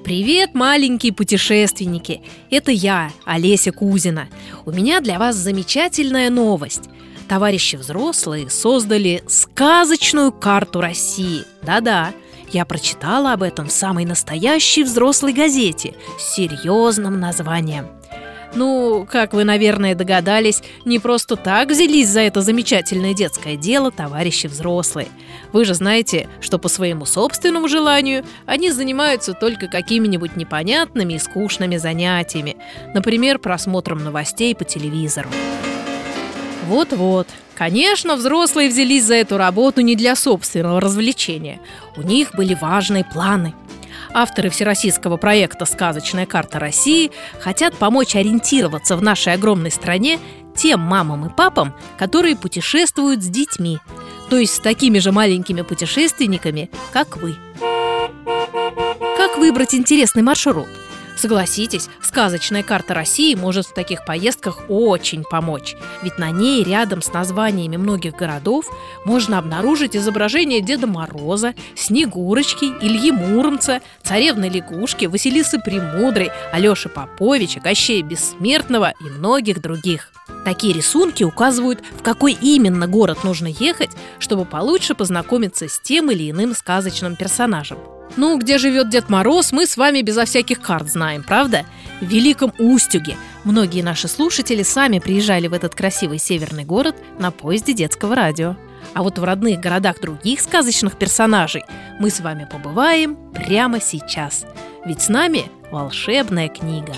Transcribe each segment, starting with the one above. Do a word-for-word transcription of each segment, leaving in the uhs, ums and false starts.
Привет, маленькие путешественники! Это я, Олеся Кузина. У меня для вас замечательная новость. Товарищи взрослые создали сказочную карту России. Да-да, я прочитала об этом в самой настоящей взрослой газете с серьезным названием. Ну, как вы, наверное, догадались, не просто так взялись за это замечательное детское дело товарищи взрослые. Вы же знаете, что по своему собственному желанию они занимаются только какими-нибудь непонятными и скучными занятиями, например, просмотром новостей по телевизору. Вот-вот. Конечно, взрослые взялись за эту работу не для собственного развлечения. У них были важные планы. Авторы всероссийского проекта «Сказочная карта России» хотят помочь ориентироваться в нашей огромной стране тем мамам и папам, которые путешествуют с детьми, то есть с такими же маленькими путешественниками, как вы. Как выбрать интересный маршрут? Согласитесь, сказочная карта России может в таких поездках очень помочь. Ведь на ней рядом с названиями многих городов можно обнаружить изображения Деда Мороза, Снегурочки, Ильи Муромца, Царевны Лягушки, Василисы Премудрой, Алеши Поповича, Кощея Бессмертного и многих других. Такие рисунки указывают, в какой именно город нужно ехать, чтобы получше познакомиться с тем или иным сказочным персонажем. Ну, где живет Дед Мороз, мы с вами безо всяких карт знаем, правда? В Великом Устюге. Многие наши слушатели сами приезжали в этот красивый северный город на поезде детского радио. А вот в родных городах других сказочных персонажей мы с вами побываем прямо сейчас. Ведь с нами волшебная книга.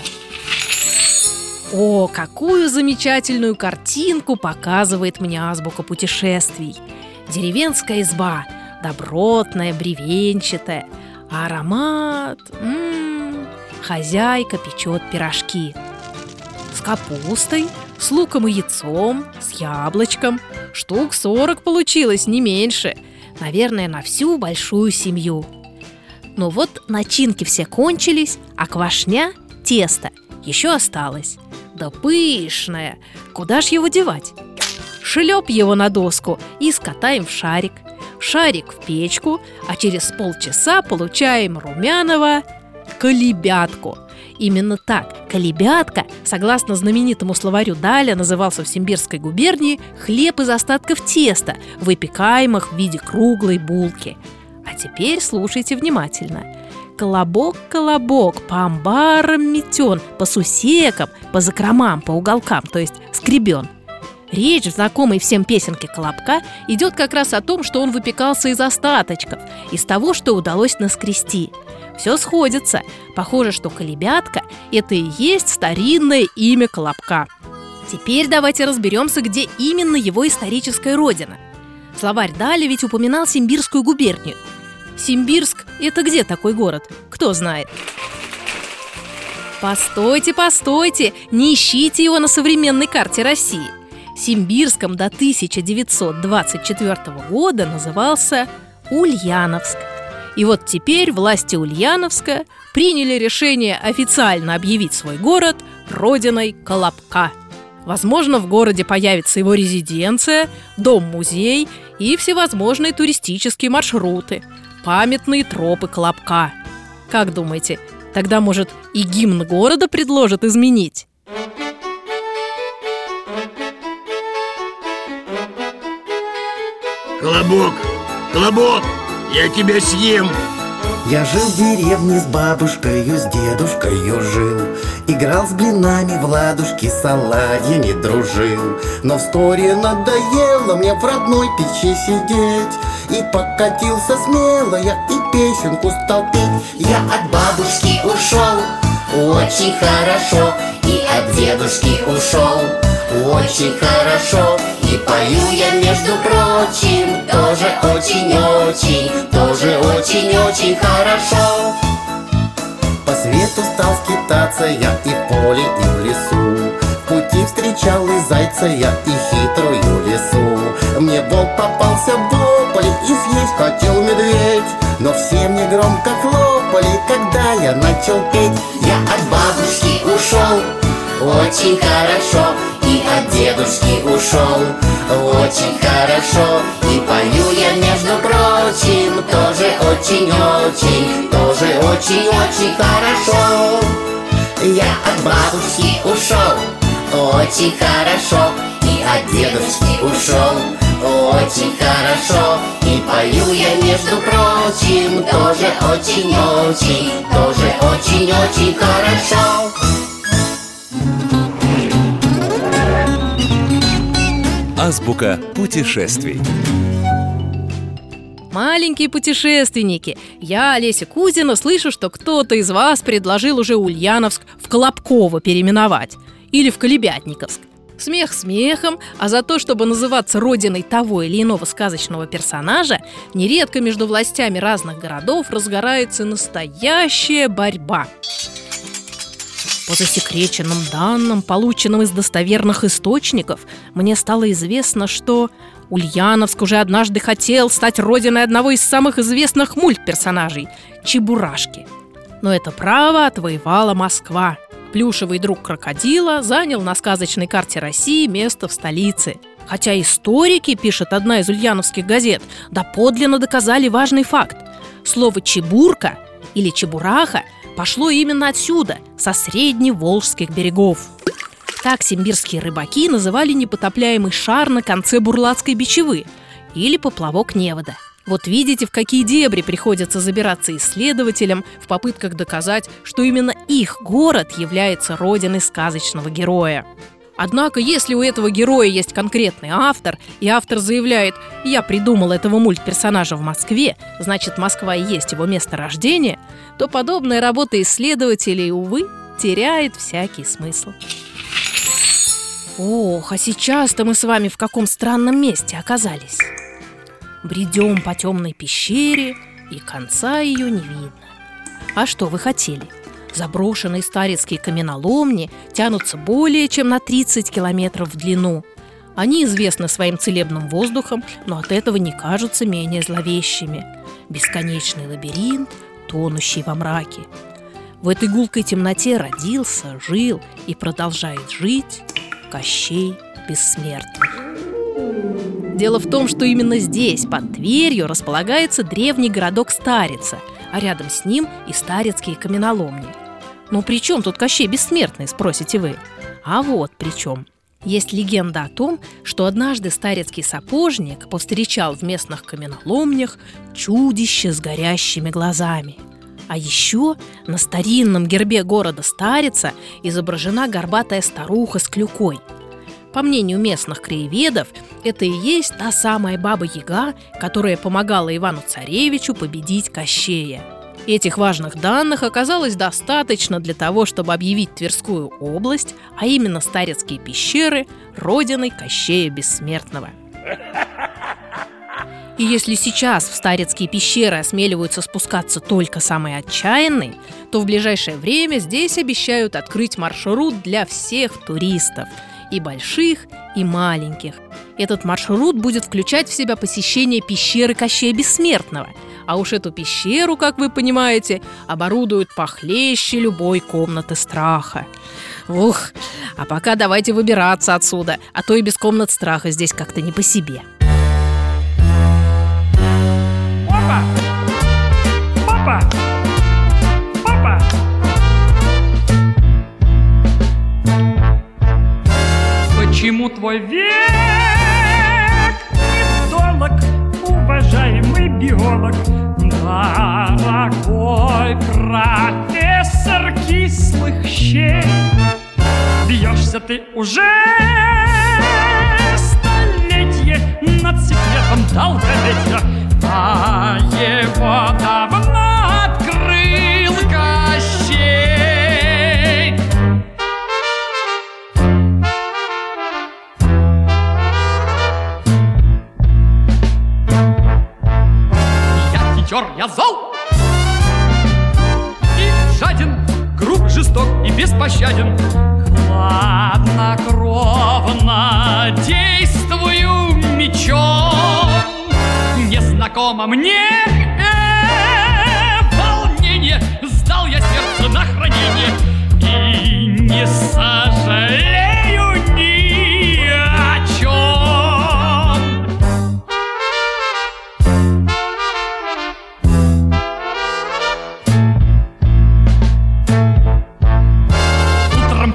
О, какую замечательную картинку показывает мне азбука путешествий! Деревенская изба, добротная, бревенчатая, а аромат... М-м-м, хозяйка печет пирожки с капустой, с луком и яйцом, с яблочком. Штук сорок получилось, не меньше. Наверное, на всю большую семью. Но вот начинки все кончились, а квашня, тесто, еще осталось. Да пышное! Куда ж его девать? Шлеп его на доску и скатаем в шарик. Шарик в печку, а через полчаса получаем румяного колебятку. Именно так, колебятка, согласно знаменитому словарю Даля, назывался в Симбирской губернии хлеб из остатков теста, выпекаемых в виде круглой булки. А теперь слушайте внимательно. Колобок, колобок, по амбарам метен, по сусекам, по закромам, по уголкам, то есть скребен. Речь в знакомой всем песенке «Колобка» идет как раз о том, что он выпекался из остаточков, из того, что удалось наскрести. Все сходится. Похоже, что колебятка – это и есть старинное имя колобка. Теперь давайте разберемся, где именно его историческая родина. Словарь Даля ведь упоминал Симбирскую губернию. Симбирск – это где такой город? Кто знает? Постойте, постойте, не ищите его на современной карте России. Симбирском до тысяча девятьсот двадцать четвёртого года назывался Ульяновск. И вот теперь власти Ульяновска приняли решение официально объявить свой город родиной колобка. Возможно, в городе появится его резиденция, дом-музей и всевозможные туристические маршруты, памятные тропы колобка. Как думаете, тогда, может, и гимн города предложат изменить? Колобок, колобок, я тебя съем. Я жил в деревне с бабушкою, с дедушкою жил. Играл с блинами в ладушки, с оладьями дружил. Но вскоре надоело мне в родной печи сидеть. И покатился смело я, и песенку стал петь. Я от бабушки ушел, очень хорошо. И от дедушки ушел, очень хорошо. И пою я, между прочим, тоже очень-очень, тоже очень-очень хорошо. По свету стал скитаться я и в поле, и в лесу. В пути встречал и зайца я, и хитрую лису. Мне волк попался воплем, и съесть хотел медведь. Но все мне громко хлопали, когда я начал петь. Я от бабушки ушел, очень хорошо. И от дедушки ушел, очень хорошо. И пою я, между прочим, тоже очень-очень, тоже очень-очень хорошо. Я от бабушки ушел, очень хорошо. И от дедушки ушел, очень хорошо. И пою я, между прочим, тоже очень-очень, тоже очень-очень хорошо. Азбука путешествий. Маленькие путешественники, я, Олеся Кузина, слышу, что кто-то из вас предложил уже Ульяновск в Колобково переименовать. Или в Колебятниковск. Смех смехом, а за то, чтобы называться родиной того или иного сказочного персонажа, нередко между властями разных городов разгорается настоящая борьба. По засекреченным данным, полученным из достоверных источников, мне стало известно, что Ульяновск уже однажды хотел стать родиной одного из самых известных мультперсонажей – Чебурашки. Но это право отвоевала Москва. Плюшевый друг крокодила занял на сказочной карте России место в столице. Хотя историки, пишет одна из ульяновских газет, доподлинно доказали важный факт. Слово «чебурка» или «чебураха» пошло именно отсюда, со средневолжских берегов. Так симбирские рыбаки называли непотопляемый шар на конце Бурлацкой бичевы или поплавок невода. Вот видите, в какие дебри приходится забираться исследователям в попытках доказать, что именно их город является родиной сказочного героя. Однако, если у этого героя есть конкретный автор, и автор заявляет «я придумал этого мультперсонажа в Москве», значит, Москва и есть его место рождения, то подобная работа исследователей, увы, теряет всякий смысл. Ох, а сейчас-то мы с вами в каком странном месте оказались. Бредем по темной пещере, и конца ее не видно. А что вы хотели? Заброшенные старецкие каменоломни тянутся более чем на тридцать километров в длину. Они известны своим целебным воздухом, но от этого не кажутся менее зловещими. Бесконечный лабиринт, тонущий во мраке. В этой гулкой темноте родился, жил и продолжает жить Кощей Бессмертный. Дело в том, что именно здесь, под Тверью, располагается древний городок Старица, а рядом с ним и старецкие каменоломни. Ну при чем тут Кощей Бессмертный, спросите вы? А вот при чем. Есть легенда о том, что однажды старецкий сапожник повстречал в местных каменоломнях чудище с горящими глазами. А еще на старинном гербе города Старица изображена горбатая старуха с клюкой. По мнению местных краеведов, это и есть та самая Баба-Яга, которая помогала Ивану-Царевичу победить Кощея. Этих важных данных оказалось достаточно для того, чтобы объявить Тверскую область, а именно Старецкие пещеры, родиной Кощея Бессмертного. И если сейчас в Старецкие пещеры осмеливаются спускаться только самые отчаянные, то в ближайшее время здесь обещают открыть маршрут для всех туристов, и больших, и маленьких. Этот маршрут будет включать в себя посещение пещеры Кощея Бессмертного. А уж эту пещеру, как вы понимаете, оборудуют похлеще любой комнаты страха. Ух, а пока давайте выбираться отсюда, а то и без комнат страха здесь как-то не по себе. Папа! Папа! Папа! Почему твой век недолог, уважаемый биолог? Дорогой профессор кислых щей, бьешься ты уже столетие над секретом долголетия, а его давно открыл Кощей. Я хитер, я зол и жаден, груб, жесток и беспощаден. Хладнокровно действую мечом. Незнакомо мне волнение, сдал я сердце на хранение и не сожалею ни о чем.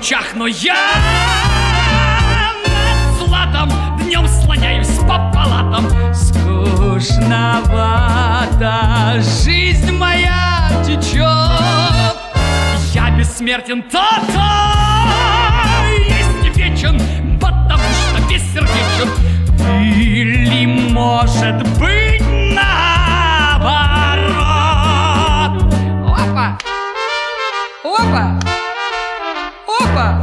лучах, но я над златом днем слоняюсь по палатам. Скучновато жизнь моя течет. Я бессмертен, то-то есть вечен, потому что бессердечен. Или, может быть, наоборот. Опа! Опа! Опа!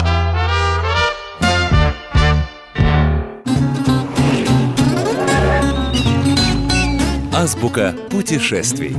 Азбука путешествий.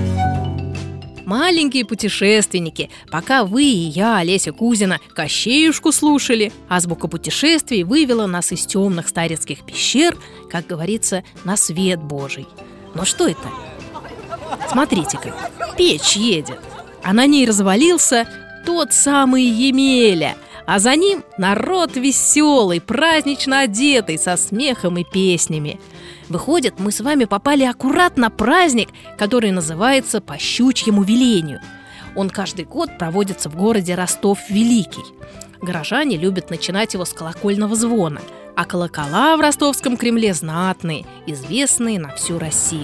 Маленькие путешественники, пока вы и я, Олеся Кузина, Кощеюшку слушали, азбука путешествий вывела нас из темных старецких пещер, как говорится, на свет Божий. Но что это? Смотрите-ка, печь едет, а на ней развалился тот самый Емеля, а за ним народ веселый, празднично одетый, со смехом и песнями. Выходит, мы с вами попали аккурат на праздник, который называется «По щучьему велению». Он каждый год проводится в городе Ростов-Великий. Горожане любят начинать его с колокольного звона, а колокола в ростовском Кремле знатные, известные на всю Россию.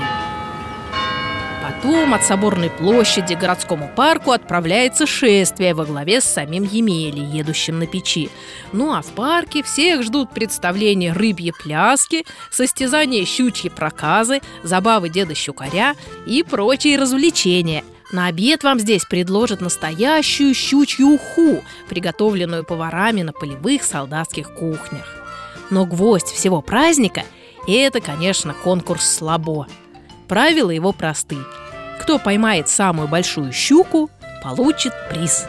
Потом от Соборной площади к городскому парку отправляется шествие во главе с самим Емелей, едущим на печи. Ну а в парке всех ждут представления рыбьи пляски, состязания щучьи проказы, забавы деда Щукаря и прочие развлечения. На обед вам здесь предложат настоящую щучью уху, приготовленную поварами на полевых солдатских кухнях. Но гвоздь всего праздника – это, конечно, конкурс слабо. Правила его просты. Кто поймает самую большую щуку, получит приз.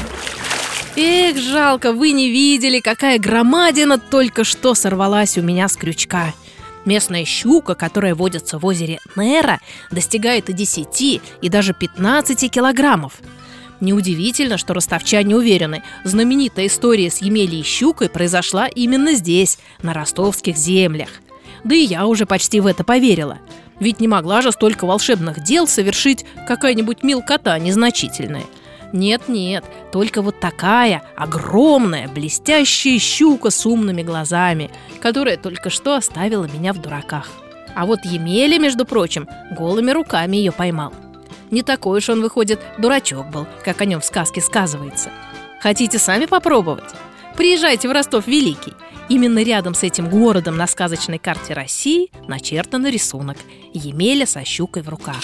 Эх, жалко, вы не видели, какая громадина только что сорвалась у меня с крючка. Местная щука, которая водится в озере Нера, достигает и десяти, и даже пятнадцати килограммов. Неудивительно, что ростовчане уверены, знаменитая история с Емелей и щукой произошла именно здесь, на ростовских землях. Да и я уже почти в это поверила. Ведь не могла же столько волшебных дел совершить какая-нибудь мелкота незначительная. Нет-нет, только вот такая огромная, блестящая щука с умными глазами, которая только что оставила меня в дураках. А вот Емеля, между прочим, голыми руками ее поймал. Не такой уж он, выходит, дурачок был, как о нем в сказке сказывается. Хотите сами попробовать? Приезжайте в Ростов-Великий. Именно рядом с этим городом на сказочной карте России начертан рисунок Емеля со щукой в руках.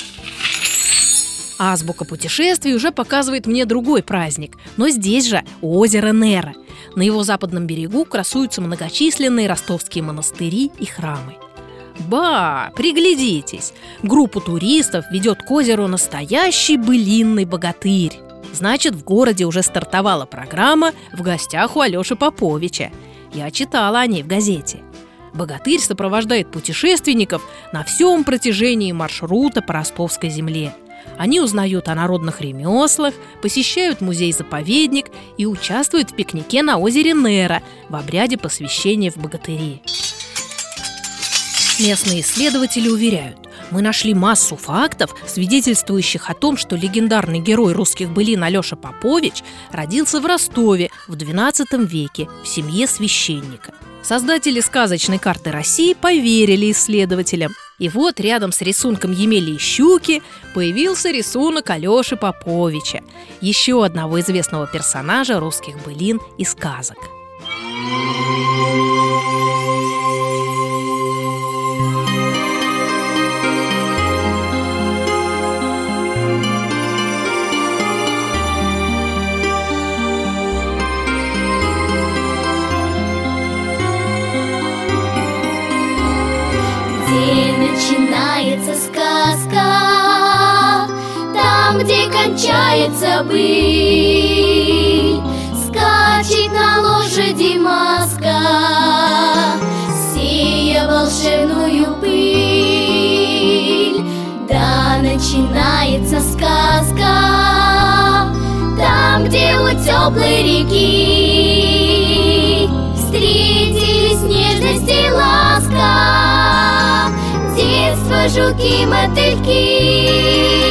Азбука путешествий уже показывает мне другой праздник, но здесь же у озера Нера. На его западном берегу красуются многочисленные ростовские монастыри и храмы. Ба, приглядитесь! Группу туристов ведет к озеру настоящий былинный богатырь. Значит, в городе уже стартовала программа «В гостях у Алёши Поповича». Я читала о ней в газете. Богатырь сопровождает путешественников на всем протяжении маршрута по ростовской земле. Они узнают о народных ремеслах, посещают музей-заповедник и участвуют в пикнике на озере Нера в обряде посвящения в богатыри. Местные исследователи уверяют, мы нашли массу фактов, свидетельствующих о том, что легендарный герой русских былин Алёша Попович родился в Ростове в двенадцатом веке в семье священника. Создатели сказочной карты России поверили исследователям. И вот рядом с рисунком Емели и щуки появился рисунок Алёши Поповича, еще одного известного персонажа русских былин и сказок. Начинается сказка, там, где кончается быль. Скачет на лошади маска, сея волшебную пыль. Да, начинается сказка, там, где у теплой реки встретились нежность и ласка, детство, жуки, мотыльки.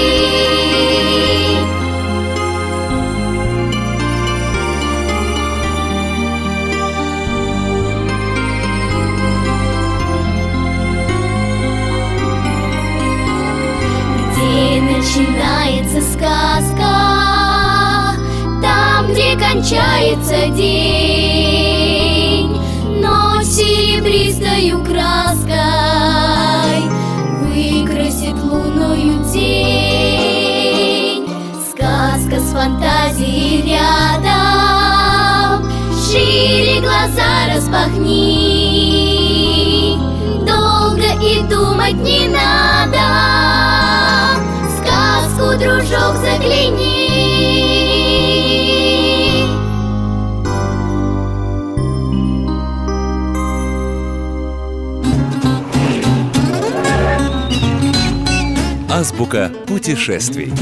кончается день. Ночь серебристою краской выкрасит лунную тень. Сказка с фантазией рядом, шире глаза распахни. Долго и думать не надо, в сказку, дружок, загляни. Азбука путешествий.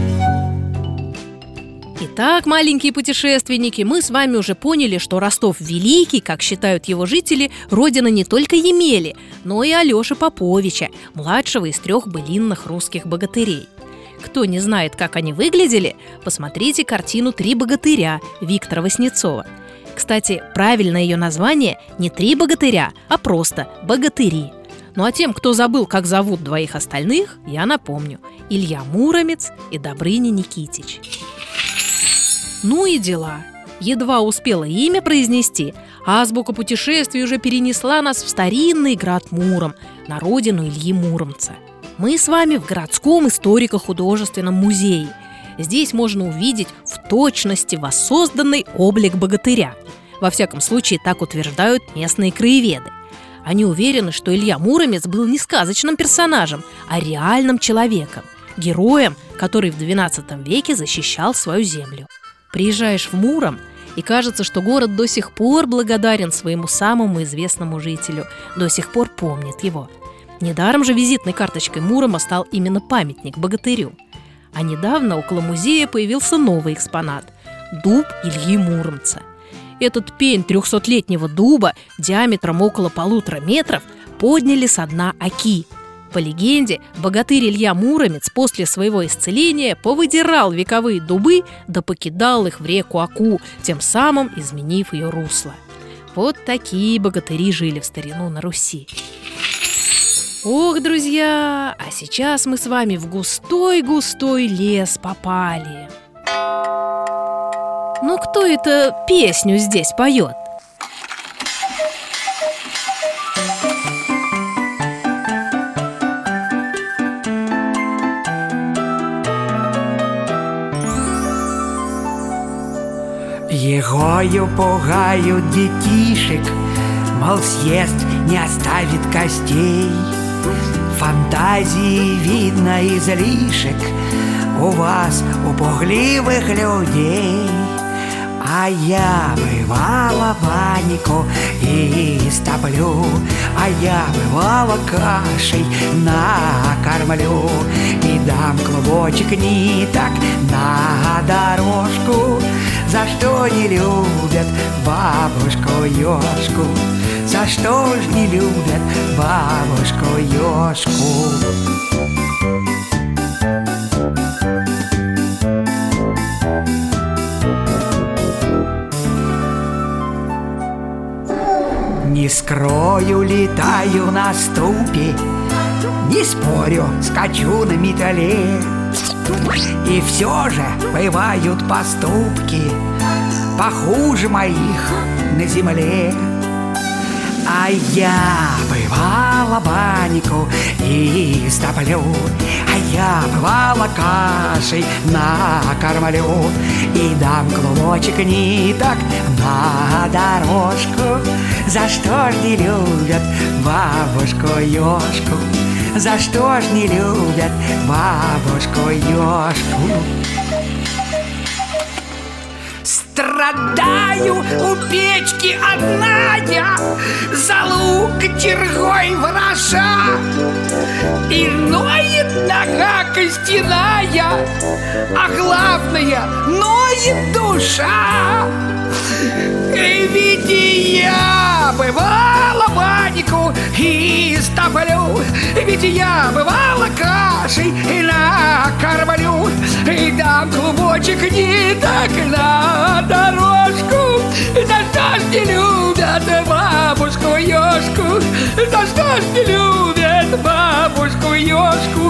Итак, маленькие путешественники, мы с вами уже поняли, что Ростов Великий, как считают его жители, родина не только Емели, но и Алеши Поповича, младшего из трех былинных русских богатырей. Кто не знает, как они выглядели, посмотрите картину «Три богатыря» Виктора Васнецова. Кстати, правильное ее название не «Три богатыря», а просто «Богатыри». Ну а тем, кто забыл, как зовут двоих остальных, я напомню: Илья Муромец и Добрыня Никитич. Ну и дела. Едва успела имя произнести, азбука путешествий уже перенесла нас в старинный град Муром, на родину Ильи Муромца. Мы с вами в городском историко-художественном музее. Здесь можно увидеть в точности воссозданный облик богатыря. Во всяком случае, так утверждают местные краеведы. Они уверены, что Илья Муромец был не сказочным персонажем, а реальным человеком, героем, который в двенадцатом веке защищал свою землю. Приезжаешь в Муром, и кажется, что город до сих пор благодарен своему самому известному жителю, до сих пор помнит его. Недаром же визитной карточкой Мурома стал именно памятник богатырю. А недавно около музея появился новый экспонат – дуб Ильи Муромца. Этот пень трехсотлетнего дуба диаметром около полутора метров подняли со дна Оки. По легенде, богатырь Илья Муромец после своего исцеления повыдирал вековые дубы да покидал их в реку Оку, тем самым изменив ее русло. Вот такие богатыри жили в старину на Руси. Ох, друзья, а сейчас мы с вами в густой-густой лес попали. Ну кто это песню здесь поет? Егою пугают детишек, мол, съест, не оставит костей. Фантазии видно излишек у вас, у пугливых людей. А я бывала панику и истоплю, а я бывала кашей накормлю и дам клубочек ниток на дорожку. За что не любят бабушку-ёшку? За что ж не любят бабушку-ёшку? Не скрою, летаю на ступе, не спорю, скачу на металле. И все же бывают поступки похуже моих на земле. А я бывала панику и истоплю, а я бывала кашей накормлю и дам клубочек ниток на дорожку. За что ж не любят бабушку-ёшку? За что ж не любят бабушку-ёшку? Страдаю у печки одна я, за лук тергой вороша, и ноет нога костяная, а главное, ноет душа. И ведь я бывала панику и истоплю, ведь я бывала кашей и накормлю и дам клубочек ниток на дорожку. За что ж не любят бабушку-ёшку? За что ж не любят бабушку-ёшку?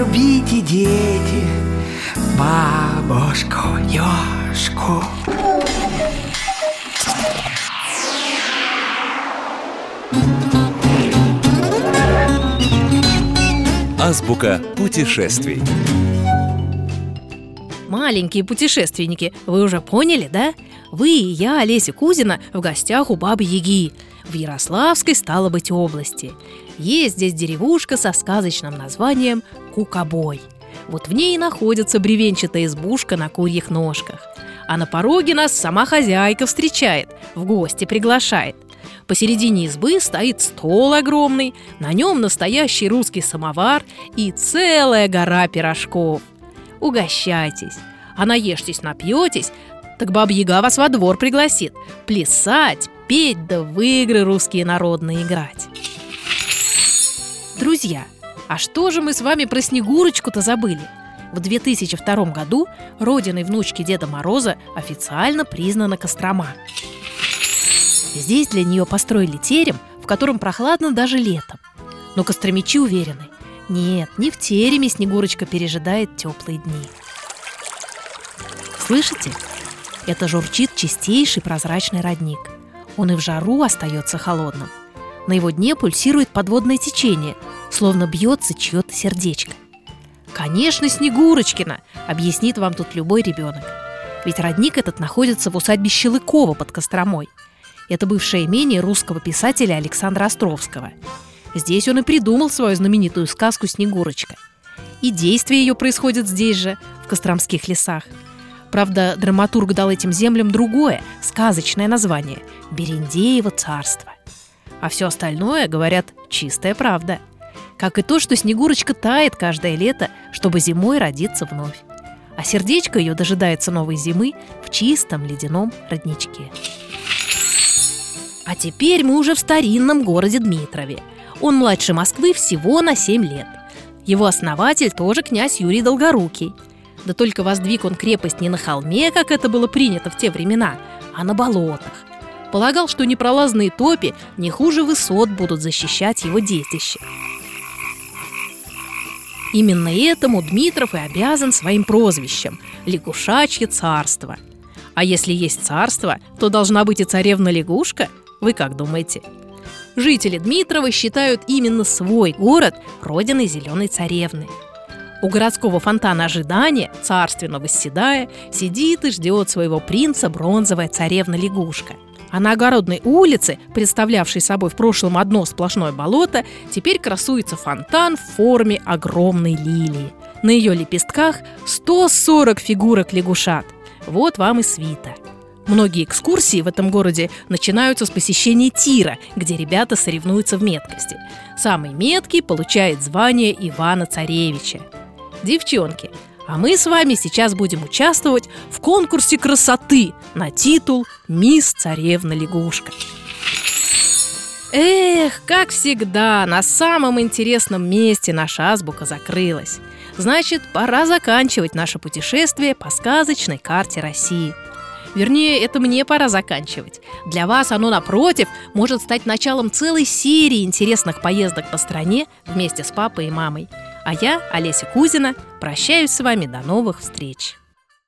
Любите, дети, бабушку-ёшку. Азбука путешествий. Маленькие путешественники, вы уже поняли, да? Вы и я, Олеся Кузина, в гостях у Бабы-Яги в Ярославской, стало быть, области. Есть здесь деревушка со сказочным названием Кукобой. Вот в ней и находится бревенчатая избушка на курьих ножках. А на пороге нас сама хозяйка встречает, в гости приглашает. Посередине избы стоит стол огромный, на нем настоящий русский самовар и целая гора пирожков. Угощайтесь, а наешьтесь, напьетесь, так Баба-Яга вас во двор пригласит плясать, петь да в игры русские народные играть. Друзья, а что же мы с вами про Снегурочку-то забыли? В две тысячи втором году родиной внучки Деда Мороза официально признана Кострома. Здесь для нее построили терем, в котором прохладно даже летом. Но костромичи уверены, нет, не в тереме Снегурочка пережидает теплые дни. Слышите? Это журчит чистейший прозрачный родник. Он и в жару остается холодным. На его дне пульсирует подводное течение, словно бьется чье-то сердечко. Конечно, Снегурочкина, объяснит вам тут любой ребенок. Ведь родник этот находится в усадьбе Щелыкова под Костромой. Это бывшее имение русского писателя Александра Островского. Здесь он и придумал свою знаменитую сказку «Снегурочка». И действие ее происходит здесь же, в костромских лесах. Правда, драматург дал этим землям другое, сказочное название – Берендеево царство. А все остальное, говорят, чистая правда. Как и то, что Снегурочка тает каждое лето, чтобы зимой родиться вновь. А сердечко ее дожидается новой зимы в чистом ледяном родничке. А теперь мы уже в старинном городе Дмитрове. Он младше Москвы всего на семь лет. Его основатель тоже князь Юрий Долгорукий. Да только воздвиг он крепость не на холме, как это было принято в те времена, а на болотах. Полагал, что непролазные топи не хуже высот будут защищать его детище. Именно этому Дмитров и обязан своим прозвищем – Лягушачье царство. А если есть царство, то должна быть и царевна-лягушка? Вы как думаете? Жители Дмитрова считают именно свой город родиной зеленой царевны. У городского фонтана ожидания, царственно восседая, сидит и ждет своего принца бронзовая царевна-лягушка. А на Огородной улице, представлявшей собой в прошлом одно сплошное болото, теперь красуется фонтан в форме огромной лилии. На ее лепестках сто сорок фигурок лягушат. Вот вам и свита. Многие экскурсии в этом городе начинаются с посещения тира, где ребята соревнуются в меткости. Самый меткий получает звание Ивана-Царевича. Девчонки, а мы с вами сейчас будем участвовать в конкурсе красоты на титул «Мисс Царевна-лягушка». Эх, как всегда, на самом интересном месте наша азбука закрылась. Значит, пора заканчивать наше путешествие по сказочной карте России. Вернее, это мне пора заканчивать. Для вас оно, напротив, может стать началом целой серии интересных поездок по стране вместе с папой и мамой. А я, Олеся Кузина, прощаюсь с вами до новых встреч.